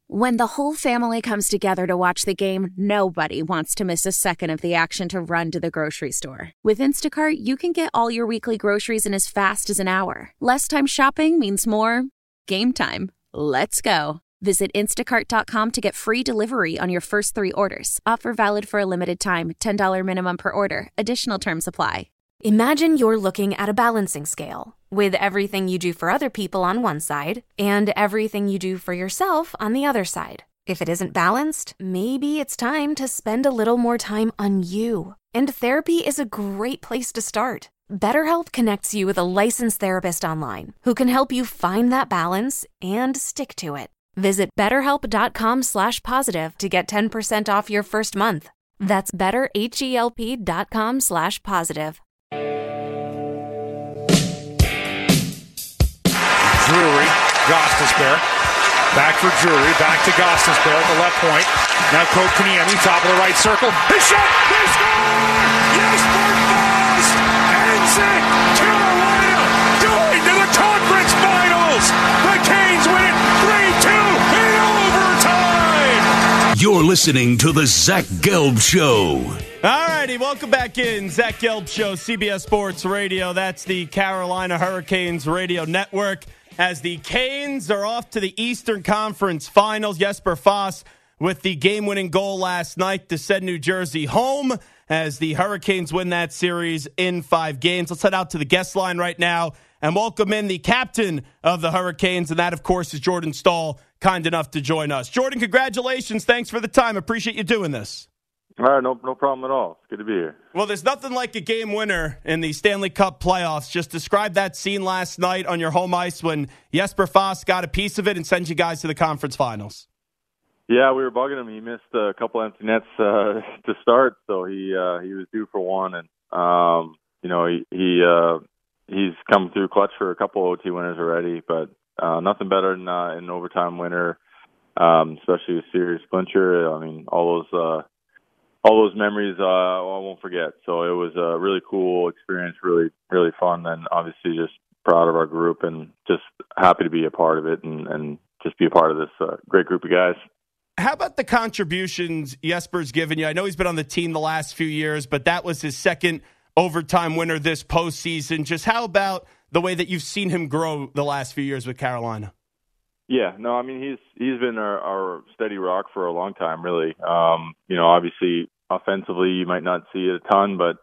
When the whole family comes together to watch the game, nobody wants to miss a second of the action to run to the grocery store. With Instacart, you can get all your weekly groceries in as fast as an hour. Less time shopping means more game time. Let's go. Visit instacart.com to get free delivery on your first 3 orders. Offer valid for a limited time. $10 minimum per order. Additional terms apply. Imagine you're looking at a balancing scale with everything you do for other people on one side and everything you do for yourself on the other side. If it isn't balanced, maybe it's time to spend a little more time on you. And therapy is a great place to start. BetterHelp connects you with a licensed therapist online who can help you find that balance and stick to it. Visit BetterHelp.com/positive to get 10% off your first month. That's BetterHelp.com/positive. Drury, Gostisbehere. Back for Drury, back to Gostisbehere at the left point. Now Kotkaniemi, top of the right circle. His shot, they score! Jesper Fast ends it! Carolina going to the conference finals! The Canes win it 3-2 in overtime! You're listening to the Zach Gelb Show. All righty, welcome back in. Zach Gelb Show, CBS Sports Radio. That's the Carolina Hurricanes radio network. As the Canes are off to the Eastern Conference Finals, Jesper Fast with the game-winning goal last night to send New Jersey home as the Hurricanes win that series in 5 games. Let's head out to the guest line right now and welcome in the captain of the Hurricanes, and that, of course, is Jordan Staal, kind enough to join us. Jordan, congratulations. Thanks for the time. Appreciate you doing this. All right, no problem at all. It's good to be here. Well, there's nothing like a game winner in the Stanley Cup playoffs. Just describe that scene last night on your home ice when Jesper Fast got a piece of it and sent you guys to the conference finals. Yeah, we were bugging him. He missed a couple empty nets to start, so he was due for one, and he's come through clutch for a couple OT winners already, but nothing better than an overtime winner, especially with Sirius clincher. I mean, all those memories I won't forget. So it was a really cool experience, really, really fun, and obviously just proud of our group and just happy to be a part of it and just be a part of this great group of guys. How about the contributions Jesper's given you? I know he's been on the team the last few years, but that was his second overtime winner this postseason. Just how about the way that you've seen him grow the last few years with Carolina? Yeah, no, I mean, he's been our steady rock for a long time, really. Obviously, offensively, you might not see it a ton, but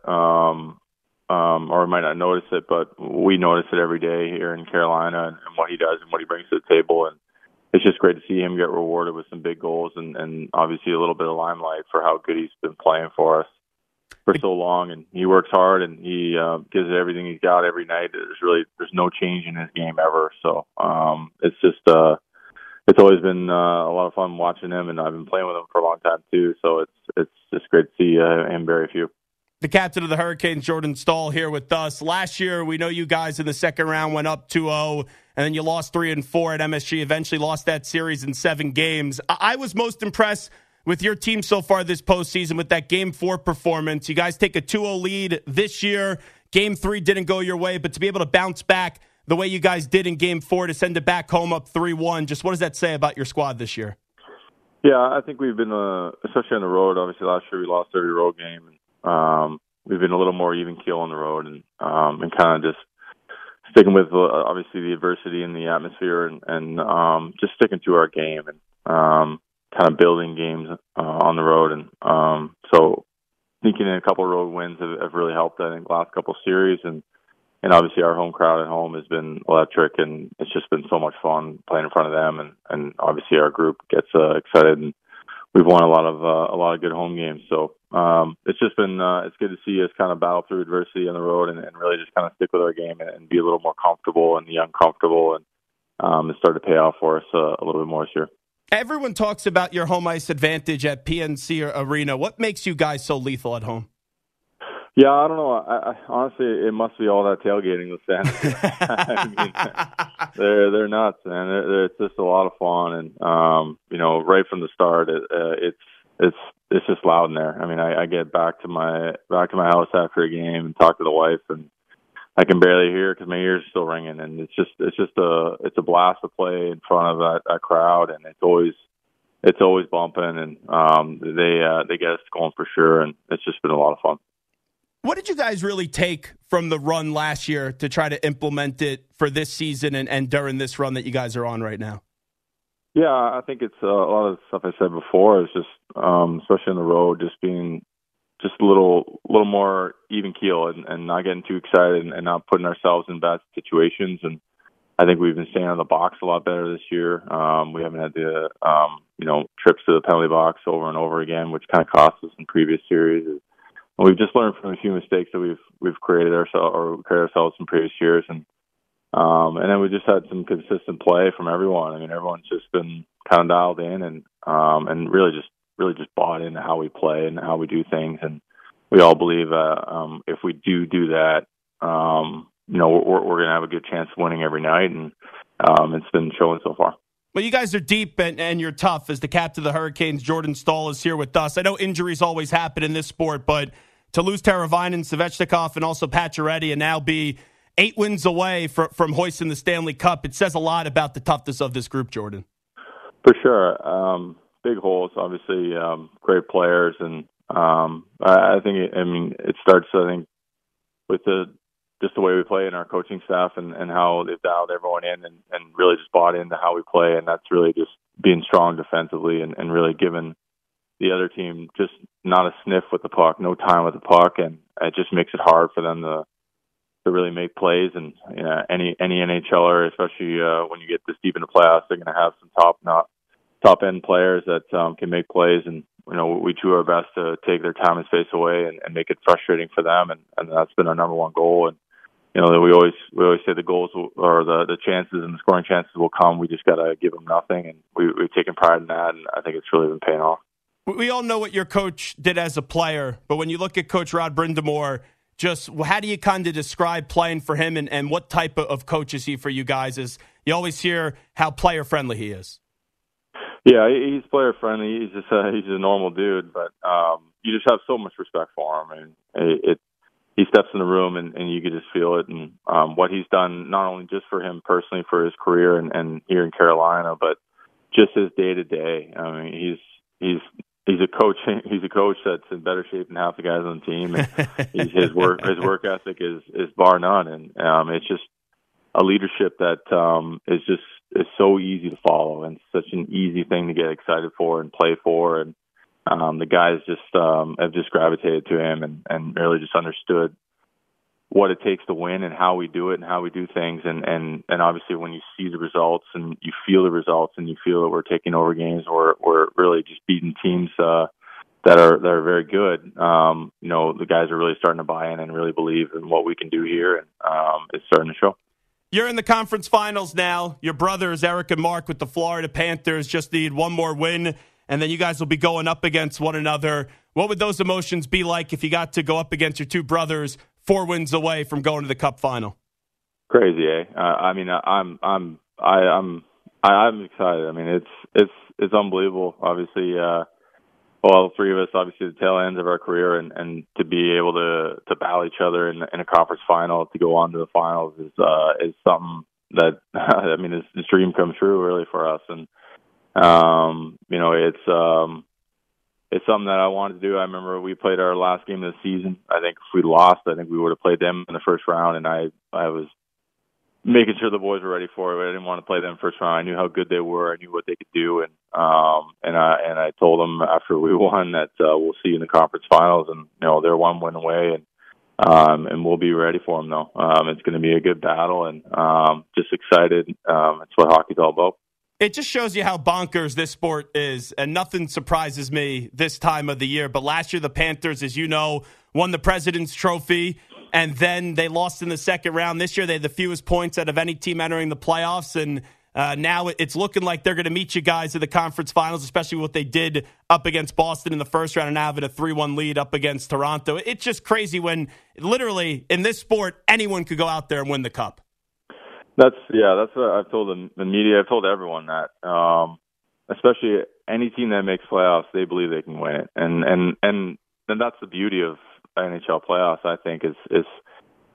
or might not notice it, but we notice it every day here in Carolina and what he does and what he brings to the table. And it's just great to see him get rewarded with some big goals and obviously a little bit of limelight for how good he's been playing for us for so long. And he works hard and he gives it everything he's got every night. There's no change in his game ever. So it's just it's always been a lot of fun watching him, and I've been playing with him for a long time too. So it's just great to see him very few. The captain of the Hurricanes, Jordan Staal, here with us. Last year, we know you guys in the second round went up 2-0, and then you lost 3-4 at MSG, eventually lost that series in 7 games. I was most impressed with your team so far this postseason with that Game 4 performance. You guys take a 2-0 lead this year. Game 3 didn't go your way, but to be able to bounce back the way you guys did in Game 4 to send it back home up 3-1, just what does that say about your squad this year? Yeah, I think we've been, especially on the road, obviously last year we lost every road game. We've been a little more even keel on the road and kind of just sticking with obviously the adversity and the atmosphere and just sticking to our game and kind of building games on the road. And so sneaking in a couple of road wins have really helped, I think, last couple of series. And obviously our home crowd at home has been electric, and it's just been so much fun playing in front of them. And obviously our group gets excited, and we've won a lot of good home games. So it's just been it's good to see us kind of battle through adversity on the road and really just kind of stick with our game and be a little more comfortable in the uncomfortable, and it started to pay off for us a little bit more this year. Everyone talks about your home ice advantage at PNC Arena. What makes you guys so lethal at home? Yeah, I don't know. I honestly, it must be all that tailgating with fans. I mean, they're nuts, man. It's just a lot of fun, and right from the start, it's just loud in there. I mean, I get back to my house after a game and talk to the wife, and I can barely hear because my ears are still ringing, and it's a blast to play in front of that crowd, and it's always it's always bumping, and they get us going for sure, and it's just been a lot of fun. What did you guys really take from the run last year to try to implement it for this season and during this run that you guys are on right now? Yeah, I think it's a lot of the stuff I said before is just, especially on the road, just being just a little more even keel and not getting too excited and not putting ourselves in bad situations. And I think we've been staying on the box a lot better this year. We haven't had the trips to the penalty box over and over again, which kind of cost us in previous series. And we've just learned from a few mistakes that we've created ourselves in previous years, and then we just had some consistent play from everyone. I mean, everyone's just been kind of dialed in and really just bought into how we play and how we do things. And we all believe if we do that, we're going to have a good chance of winning every night, and it's been showing so far. Well, you guys are deep and you're tough. As the captain of the Hurricanes, Jordan Staal is here with us. I know injuries always happen in this sport, but to lose Teravainen, Svechnikov, and also Pacioretty and now be 8 wins away from hoisting the Stanley Cup, it says a lot about the toughness of this group, Jordan. For sure. Big holes, obviously, great players. And I think, it starts, with just the way we play and our coaching staff and how they've dialed everyone in and really just bought into how we play. And that's really just being strong defensively and really giving the other team just not a sniff with the puck, no time with the puck. And it just makes it hard for them to really make plays. And any NHLer, especially when you get this deep in the playoffs, they're going to have some top end players that can make plays. And we do our best to take their time and space away and make it frustrating for them. And that's been our number one goal. And we always say the goals or the chances and the scoring chances will come. We just got to give them nothing, and we've taken pride in that. And I think it's really been paying off. We all know what your coach did as a player, but when you look at Coach Rod Brind'Amour, just how do you kind of describe playing for him and what type of coach is he for you guys? As you always hear how player friendly he is. Yeah, he's player friendly. He's a normal dude, but you just have so much respect for him. And he steps in the room and you can just feel it. And what he's done, not only just for him personally for his career and here in Carolina, but just his day to day. I mean, he's a coach. He's a coach that's in better shape than half the guys on the team. And his work ethic is bar none. And it's just a leadership that is so easy to follow and such an easy thing to get excited for and play for. And the guys have just gravitated to him and really just understood what it takes to win and how we do it and how we do things. And obviously when you see the results and you feel the results and you feel that we're taking over games or we're really just beating teams that are very good, the guys are really starting to buy in and really believe in what we can do here. And it's starting to show. You're in the conference finals now. Your brothers, Eric and Mark, with the Florida Panthers, just need one more win, and then you guys will be going up against one another. What would those emotions be like if you got to go up against your two brothers 4 wins away from going to the Cup final? Crazy, eh? I'm excited. I mean, it's unbelievable. Obviously, all three of us, obviously, the tail ends of our career, and to be able to battle each other in a conference final to go on to the finals is something that it's this dream come true really for us. And it's something that I wanted to do. I remember we played our last game of the season. I think if we lost, I think we would have played them in the first round, and I was making sure the boys were ready for it. But I didn't want to play them first round. I knew how good they were. I knew what they could do, and I told them after we won that we'll see you in the conference finals, and they're 1 win away, and we'll be ready for them though. It's going to be a good battle, and just excited. It's what hockey's all about. It just shows you how bonkers this sport is, and nothing surprises me this time of the year. But last year, the Panthers, as you know, won the President's Trophy, and then they lost in the second round. This year, they had the fewest points out of any team entering the playoffs, and now it's looking like they're going to meet you guys at the conference finals, especially what they did up against Boston in the first round and now having a 3-1 lead up against Toronto. It's just crazy when, literally, in this sport, anyone could go out there and win the Cup. That's what I've told the media. I've told everyone that, especially any team that makes playoffs, they believe they can win it, and that's the beauty of NHL playoffs. I think is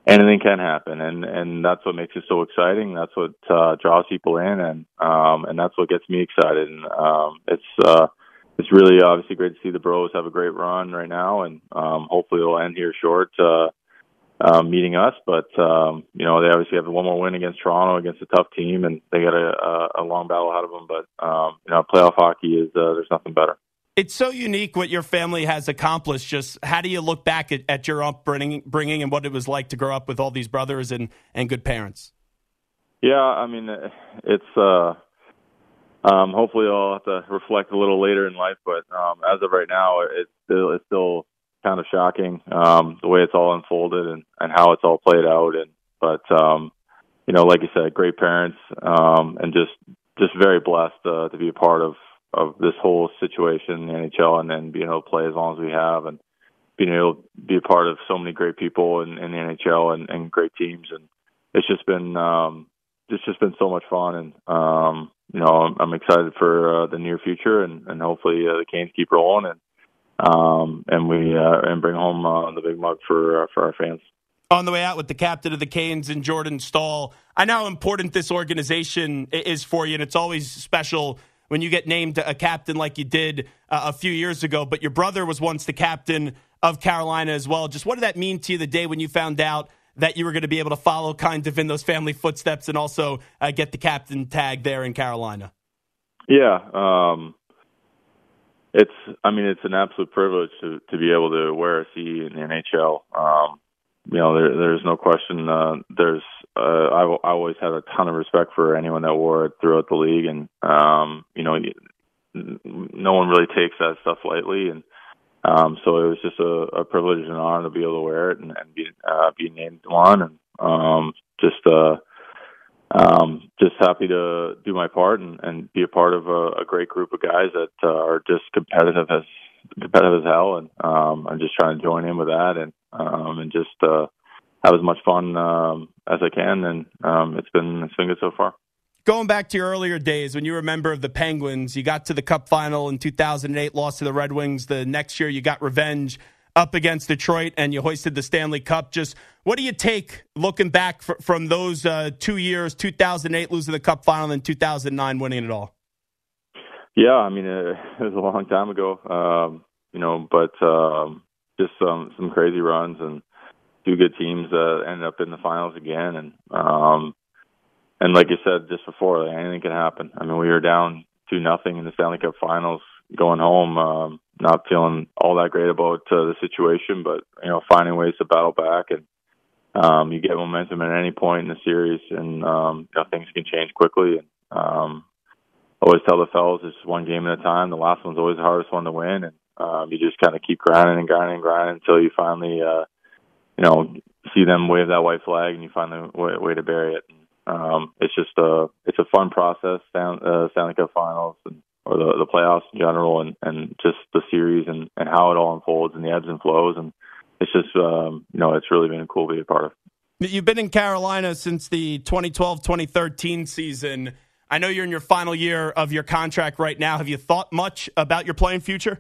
anything can happen, and that's what makes it so exciting. That's what draws people in, and that's what gets me excited. And it's really obviously great to see the Bros have a great run right now, and hopefully it'll end here short, meeting us. But they obviously have one more win against Toronto, against a tough team, and they got a long battle ahead of them. But playoff hockey is there's nothing better. It's so unique what your family has accomplished. Just how do you look back at your upbringing and what it was like to grow up with all these brothers and good parents? Yeah, I mean, it's hopefully I'll have to reflect a little later in life, but as of right now, it's still kind of shocking the way it's all unfolded and how it's all played out. But like you said, great parents, and just very blessed to be a part of this whole situation in the NHL, and then being able to play as long as we have, and being able to be a part of so many great people in the NHL and great teams. And it's just been so much fun. And, I'm excited for the near future, and hopefully the Canes keep rolling and bring home the big mug for our fans. On the way out with the captain of the Canes and Jordan Staal, I know how important this organization is for you, and it's always special when you get named a captain like you did a few years ago. But your brother was once the captain of Carolina as well. Just what did that mean to you the day when you found out that you were going to be able to follow kind of in those family footsteps and also get the captain tag there in Carolina? Yeah. It's an absolute privilege to be able to wear a C in the NHL. There's no question. I always had a ton of respect for anyone that wore it throughout the league, and no one really takes that stuff lightly. And so it was just a privilege and an honor to be able to wear it and be named one, and just happy to do my part and be a part of a great group of guys that are just competitive as hell, and I'm just trying to join in with that and just have as much fun as I can, and it's been good so far. Going back to your earlier days when you were a member of the Penguins, you got to the Cup final in 2008, lost to the Red Wings. The next year you got revenge up against Detroit and you hoisted the Stanley Cup. Just what do you take looking back from those 2 years, 2008 losing the Cup final and 2009 winning it all? Yeah, I mean, it was a long time ago, but just some crazy runs and two good teams ended up in the finals again. And like you said just before, anything can happen. I mean, we were down 2-0 in the Stanley Cup finals going home, not feeling all that great about the situation, but, finding ways to battle back. And you get momentum at any point in the series, and things can change quickly. And always tell the fellas it's one game at a time. The last one's always the hardest one to win, and you just kind of keep grinding until you finally, see them wave that white flag, and you find the way to bury it. It's just it's a fun process, Stanley Cup Finals or the playoffs in general, and just the series and how it all unfolds and the ebbs and flows, and it's just it's really been cool to be a part of. You've been in Carolina since the 2012-2013 season. I know you're in your final year of your contract right now. Have you thought much about your playing future?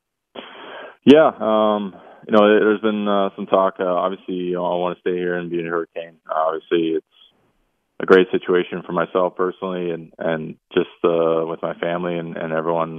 Yeah, there's been some talk. Obviously, I want to stay here and be in a Hurricane. Obviously, it's a great situation for myself personally, and just with my family and everyone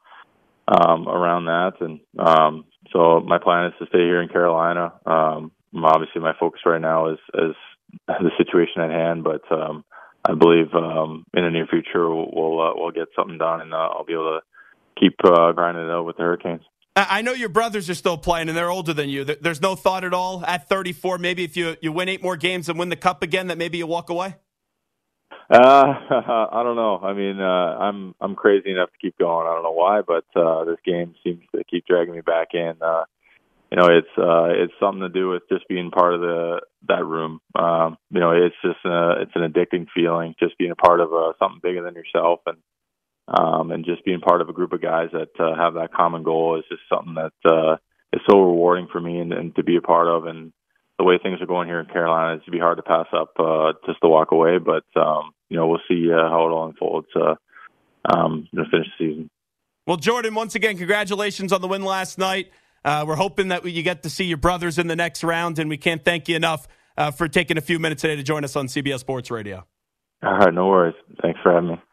around that. And so my plan is to stay here in Carolina. Obviously, my focus right now is the situation at hand, but I believe in the near future we'll get something done, and I'll be able to keep grinding it out with the Hurricanes. I know your brothers are still playing, and they're older than you. There's no thought at all at 34, maybe if you win 8 more games and win the Cup again, that maybe you walk away? I don't know. I mean, I'm crazy enough to keep going. I don't know why, but this game seems to keep dragging me back in. It's something to do with just being part of that room. It's just it's an addicting feeling, just being a part of something bigger than yourself, and just being part of a group of guys that have that common goal is just something that is so rewarding for me and to be a part of. And the way things are going here in Carolina, it's to be hard to pass up just to walk away. But we'll see how it all unfolds. Finish the season. Well, Jordan, once again, congratulations on the win last night. We're hoping that you get to see your brothers in the next round, and we can't thank you enough for taking a few minutes today to join us on CBS Sports Radio. All right, no worries. Thanks for having me.